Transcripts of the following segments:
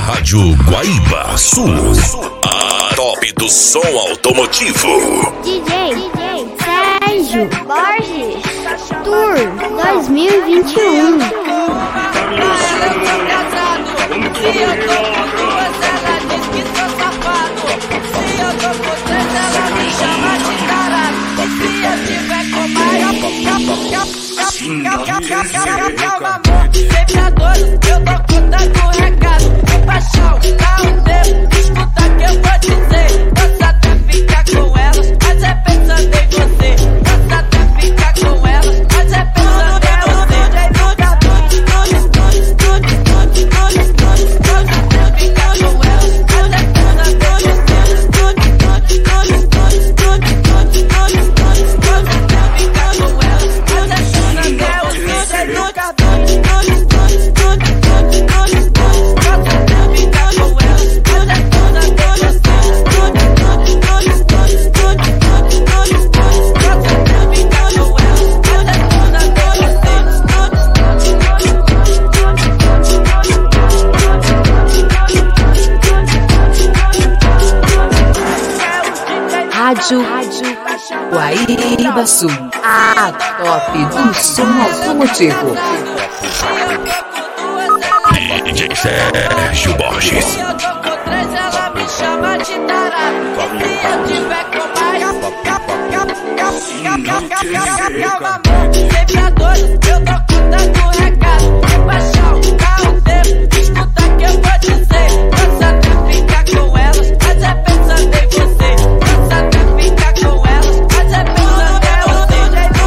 Rádio Guaíba Sul, a top do som automotivo. DJ Sérgio Borges Tour 2021. Se eu tô com duas, ela diz que sou safado. Se eu tô com três, ela me chama de tarado. Se eu tiver com calma, amor, sempre adoro. Eu dou conta do recado. Que paixão, dá um tempo. Escuta que eu vou dizer. Posso até ficar com elas, mas é pensando em você. Posso até ficar com elas, mas é pensando em você. Rádio Guaíba Sul, a top do som automotivo. DJ Sérgio Borges. Se eu tô com três, ela me chama de tarado. Se eu tiver com mais, calma, amor, sempre adoro. Eu dou conta do recado. Que paixão, dá um tempo. Escuta que eu vou dizer. Posso até ficar com elas, mas é pensando em você. Posso até ficar com elas, mas é pensando em você.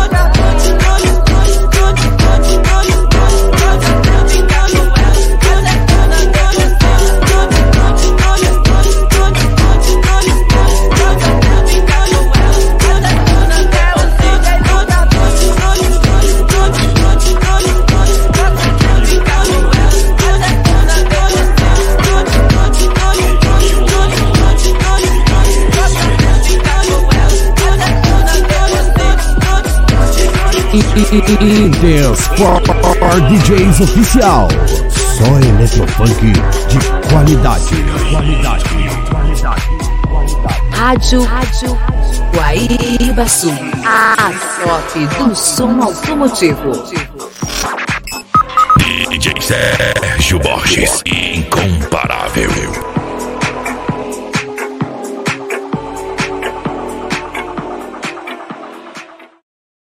Intense for DJs oficial. Só eletrofunk de qualidade. Rádio Guaíba Sul, a top do som automotivo. DJ Sérgio Borges, incomparável.